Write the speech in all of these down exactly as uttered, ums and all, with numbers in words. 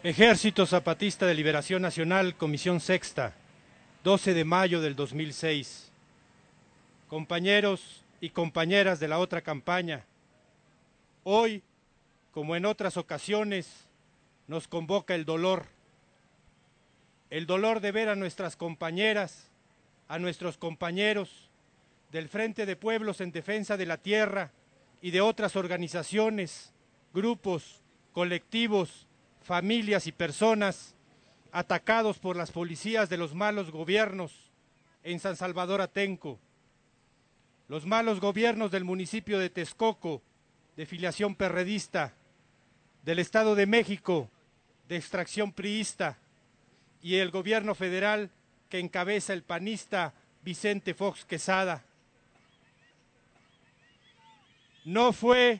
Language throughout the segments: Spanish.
Ejército Zapatista de Liberación Nacional, Comisión Sexta, doce de mayo del dos mil seis. Compañeros y compañeras de la otra campaña, hoy, como en otras ocasiones, nos convoca el dolor. El dolor de ver a nuestras compañeras, a nuestros compañeros del Frente de Pueblos en Defensa de la Tierra y de otras organizaciones, grupos, colectivos, familias y personas atacados por las policías de los malos gobiernos en San Salvador Atenco. Los malos gobiernos del municipio de Texcoco, de filiación perredista, del Estado de México, de extracción priista, y el gobierno federal que encabeza el panista Vicente Fox Quesada. No fue,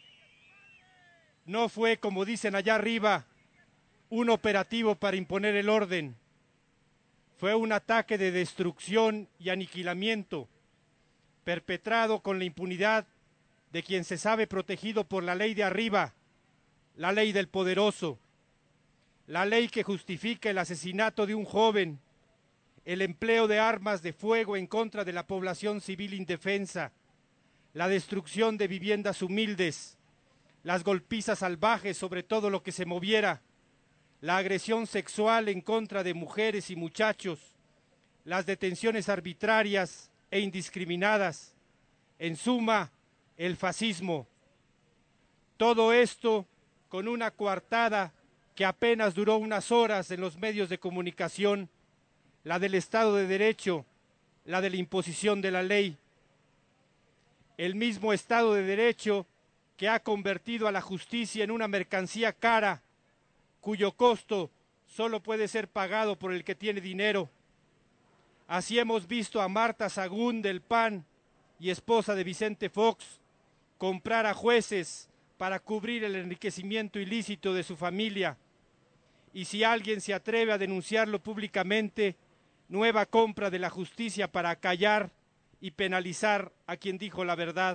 no fue, como dicen allá arriba, un operativo para imponer el orden. Fue un ataque de destrucción y aniquilamiento, perpetrado con la impunidad de quien se sabe protegido por la ley de arriba, la ley del poderoso, la ley que justifica el asesinato de un joven, el empleo de armas de fuego en contra de la población civil indefensa, la destrucción de viviendas humildes, las golpizas salvajes sobre todo lo que se moviera, la agresión sexual en contra de mujeres y muchachos, las detenciones arbitrarias e indiscriminadas, en suma, el fascismo. Todo esto con una coartada que apenas duró unas horas en los medios de comunicación, la del Estado de Derecho, la de la imposición de la ley. El mismo Estado de Derecho que ha convertido a la justicia en una mercancía cara, cuyo costo solo puede ser pagado por el que tiene dinero. Así hemos visto a Marta Sagún del P A N y esposa de Vicente Fox comprar a jueces para cubrir el enriquecimiento ilícito de su familia. Y si alguien se atreve a denunciarlo públicamente, nueva compra de la justicia para callar y penalizar a quien dijo la verdad.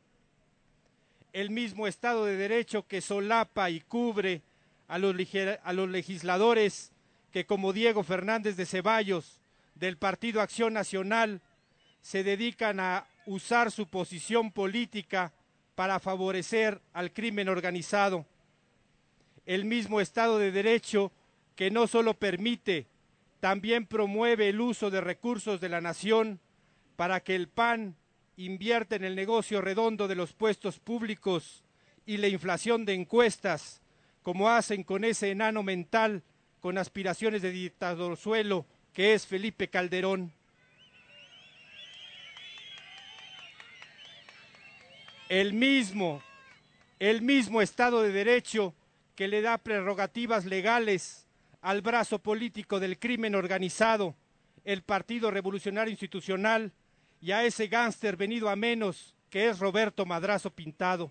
El mismo Estado de Derecho que solapa y cubre a los, a los legisladores que, como Diego Fernández de Ceballos, del Partido Acción Nacional, se dedican a usar su posición política para favorecer al crimen organizado. El mismo Estado de Derecho que no solo permite, también promueve el uso de recursos de la nación para que el P A N invierta en el negocio redondo de los puestos públicos y la inflación de encuestas, como hacen con ese enano mental con aspiraciones de dictadorzuelo que es Felipe Calderón. El mismo, el mismo Estado de Derecho que le da prerrogativas legales al brazo político del crimen organizado, el Partido Revolucionario Institucional, y a ese gánster venido a menos que es Roberto Madrazo Pintado.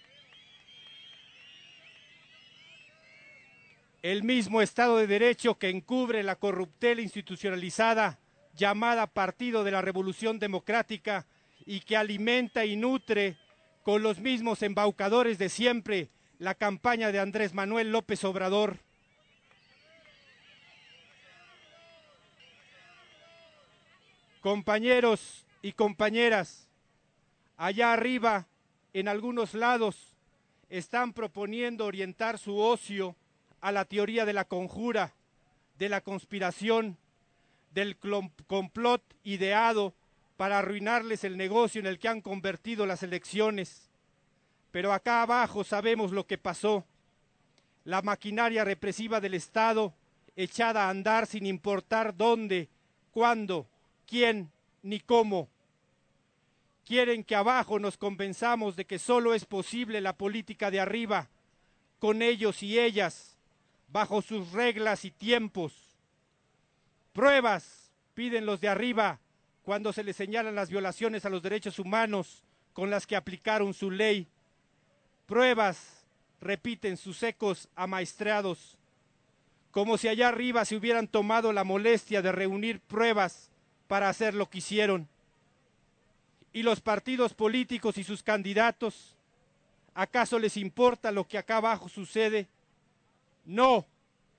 El mismo Estado de Derecho que encubre la corruptela institucionalizada llamada Partido de la Revolución Democrática y que alimenta y nutre con los mismos embaucadores de siempre la campaña de Andrés Manuel López Obrador. Compañeros y compañeras, allá arriba, en algunos lados, están proponiendo orientar su ocio a la teoría de la conjura, de la conspiración, del complot ideado para arruinarles el negocio en el que han convertido las elecciones. Pero acá abajo sabemos lo que pasó. La maquinaria represiva del Estado echada a andar sin importar dónde, cuándo, quién ni cómo. Quieren que abajo nos convenzamos de que solo es posible la política de arriba, con ellos y ellas, bajo sus reglas y tiempos. Pruebas piden los de arriba cuando se les señalan las violaciones a los derechos humanos con las que aplicaron su ley. Pruebas, repiten sus ecos amaestrados, como si allá arriba se hubieran tomado la molestia de reunir pruebas para hacer lo que hicieron. ¿Y los partidos políticos y sus candidatos? ¿Acaso les importa lo que acá abajo sucede? No,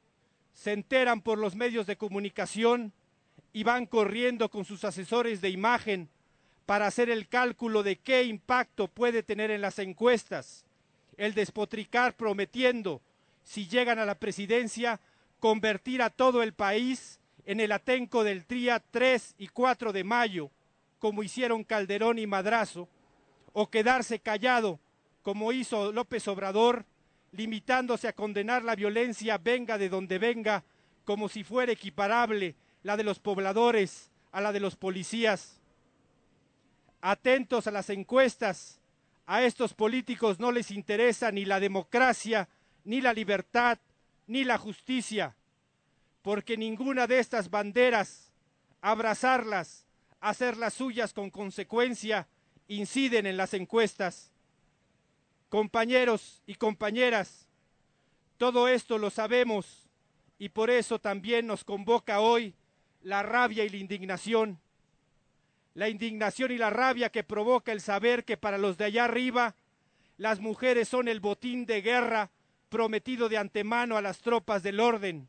se enteran por los medios de comunicación y van corriendo con sus asesores de imagen para hacer el cálculo de qué impacto puede tener en las encuestas, el despotricar prometiendo, si llegan a la presidencia, convertir a todo el país en el Atenco del Tría tres y cuatro de mayo, como hicieron Calderón y Madrazo, o quedarse callado, como hizo López Obrador, limitándose a condenar la violencia venga de donde venga, como si fuera equiparable la de los pobladores a la de los policías. Atentos a las encuestas, a estos políticos no les interesa ni la democracia, ni la libertad, ni la justicia, porque ninguna de estas banderas, abrazarlas, hacerlas suyas con consecuencia, inciden en las encuestas. Compañeros y compañeras, todo esto lo sabemos y por eso también nos convoca hoy la rabia y la indignación. La indignación y la rabia que provoca el saber que para los de allá arriba, las mujeres son el botín de guerra prometido de antemano a las tropas del orden.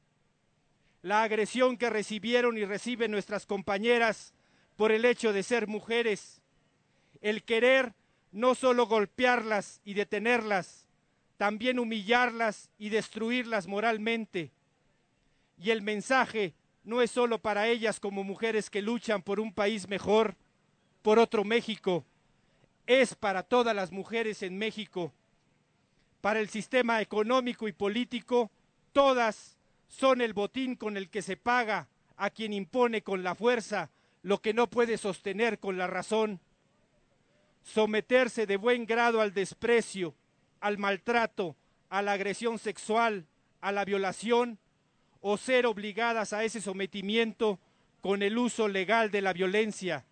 La agresión que recibieron y reciben nuestras compañeras por el hecho de ser mujeres. El querer no solo golpearlas y detenerlas, también humillarlas y destruirlas moralmente. Y el mensaje no es solo para ellas como mujeres que luchan por un país mejor, por otro México, es para todas las mujeres en México. Para el sistema económico y político, todas son el botín con el que se paga a quien impone con la fuerza lo que no puede sostener con la razón. Someterse de buen grado al desprecio, al maltrato, a la agresión sexual, a la violación, o ser obligadas a ese sometimiento con el uso legal de la violencia.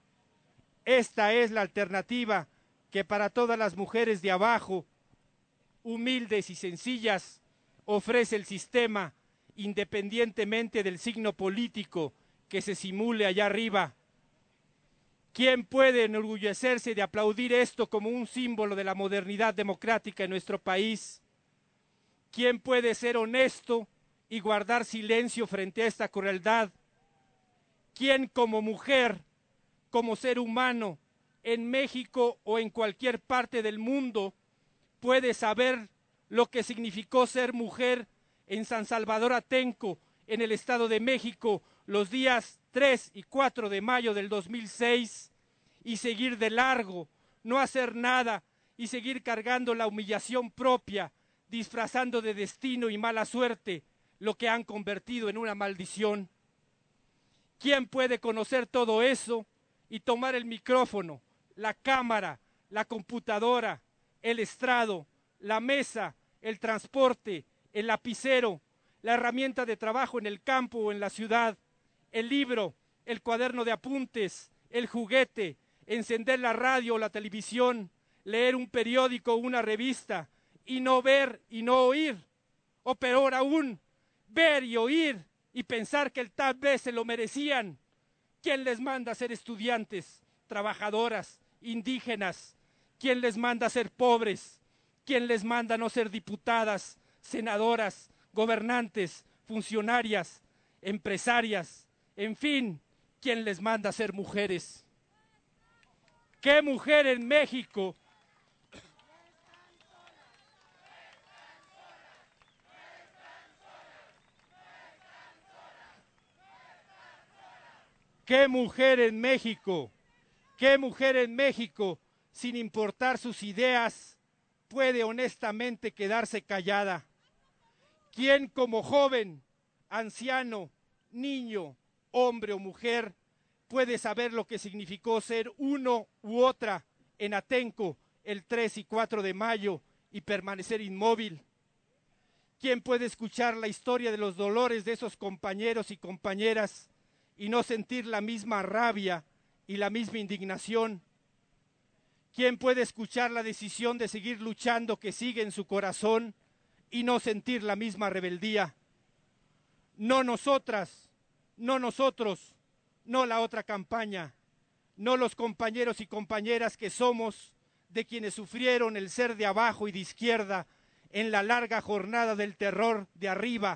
Esta es la alternativa que para todas las mujeres de abajo, humildes y sencillas, ofrece el sistema, independientemente del signo político que se simule allá arriba. ¿Quién puede enorgullecerse de aplaudir esto como un símbolo de la modernidad democrática en nuestro país? ¿Quién puede ser honesto y guardar silencio frente a esta crueldad? ¿Quién como mujer, como ser humano, en México o en cualquier parte del mundo, puede saber lo que significó ser mujer en San Salvador Atenco, en el Estado de México, los días tres y cuatro de mayo del dos mil seis, y seguir de largo, no hacer nada y seguir cargando la humillación propia, disfrazando de destino y mala suerte lo que han convertido en una maldición? ¿Quién puede conocer todo eso y tomar el micrófono, la cámara, la computadora, el estrado, la mesa, el transporte, el lapicero, la herramienta de trabajo en el campo o en la ciudad, el libro, el cuaderno de apuntes, el juguete, encender la radio o la televisión, leer un periódico o una revista y no ver y no oír? O peor aún, ver y oír y pensar que tal vez se lo merecían. ¿Quién les manda a ser estudiantes, trabajadoras, indígenas? ¿Quién les manda a ser pobres? ¿Quién les manda a no ser diputadas, senadoras, gobernantes, funcionarias, empresarias? En fin, ¿quién les manda a ser mujeres? ¿Qué mujer en México? ¿Qué mujer en México? ¿Qué mujer en México, sin importar sus ideas, puede honestamente quedarse callada? ¿Quién como joven, anciano, niño, hombre o mujer puede saber lo que significó ser uno u otra en Atenco el tres y cuatro de mayo y permanecer inmóvil? ¿Quién puede escuchar la historia de los dolores de esos compañeros y compañeras y no sentir la misma rabia y la misma indignación? ¿Quién puede escuchar la decisión de seguir luchando que sigue en su corazón y no sentir la misma rebeldía? No nosotras, no nosotros, no la otra campaña, no los compañeros y compañeras que somos de quienes sufrieron el ser de abajo y de izquierda en la larga jornada del terror de arriba,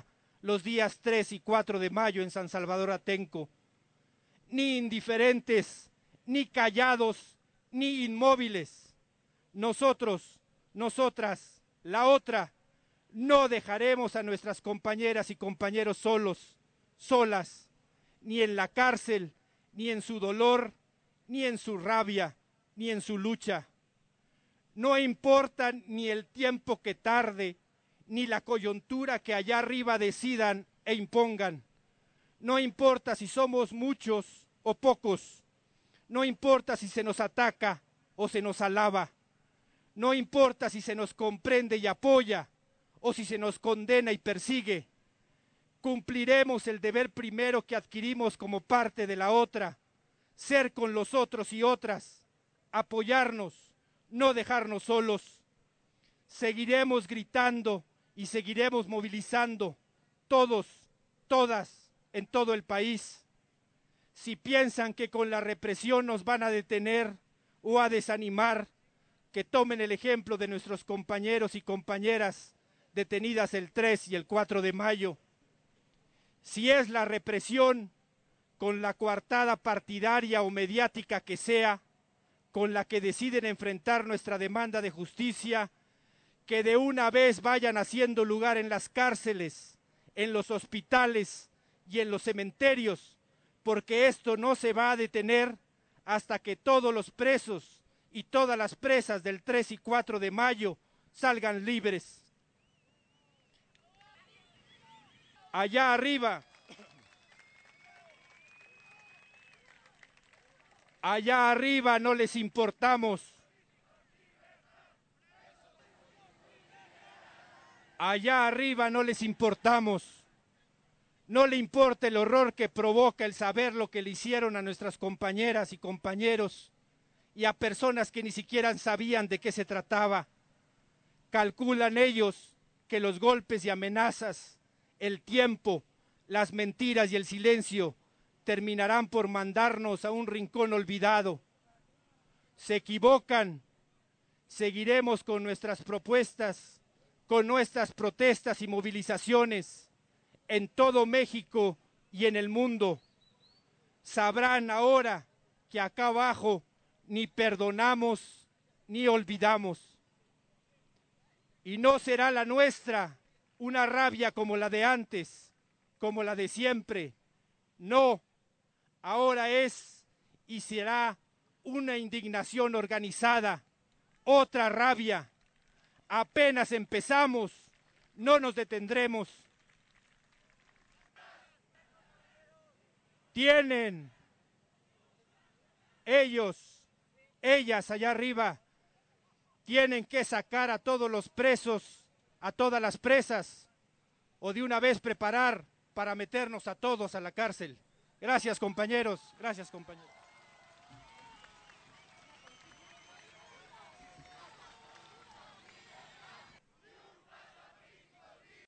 los días tres y cuatro de mayo en San Salvador Atenco. Ni indiferentes, ni callados, ni inmóviles. Nosotros, nosotras, la otra, no dejaremos a nuestras compañeras y compañeros solos, solas, ni en la cárcel, ni en su dolor, ni en su rabia, ni en su lucha. No importa ni el tiempo que tarde, ni la coyuntura que allá arriba decidan e impongan. No importa si somos muchos o pocos. No importa si se nos ataca o se nos alaba. No importa si se nos comprende y apoya o si se nos condena y persigue. Cumpliremos el deber primero que adquirimos como parte de la otra, ser con los otros y otras, apoyarnos, no dejarnos solos. Seguiremos gritando y seguiremos movilizando, todos, todas, en todo el país. Si piensan que con la represión nos van a detener o a desanimar, que tomen el ejemplo de nuestros compañeros y compañeras detenidas el tres y el cuatro de mayo. Si es la represión, con la coartada partidaria o mediática que sea, con la que deciden enfrentar nuestra demanda de justicia, que de una vez vayan haciendo lugar en las cárceles, en los hospitales y en los cementerios, porque esto no se va a detener hasta que todos los presos y todas las presas del tres y cuatro de mayo salgan libres. Allá arriba, allá arriba no les importamos. Allá arriba no les importamos. No le importa el horror que provoca el saber lo que le hicieron a nuestras compañeras y compañeros y a personas que ni siquiera sabían de qué se trataba. Calculan ellos que los golpes y amenazas, el tiempo, las mentiras y el silencio terminarán por mandarnos a un rincón olvidado. Se equivocan. Seguiremos con nuestras propuestas, con nuestras protestas y movilizaciones en todo México y en el mundo. Sabrán ahora que acá abajo ni perdonamos ni olvidamos. Y no será la nuestra una rabia como la de antes, como la de siempre. No, ahora es y será una indignación organizada, otra rabia. Apenas empezamos, no nos detendremos. Tienen ellos, ellas allá arriba, tienen que sacar a todos los presos, a todas las presas, o de una vez preparar para meternos a todos a la cárcel. Gracias, compañeros. Gracias, compañeros.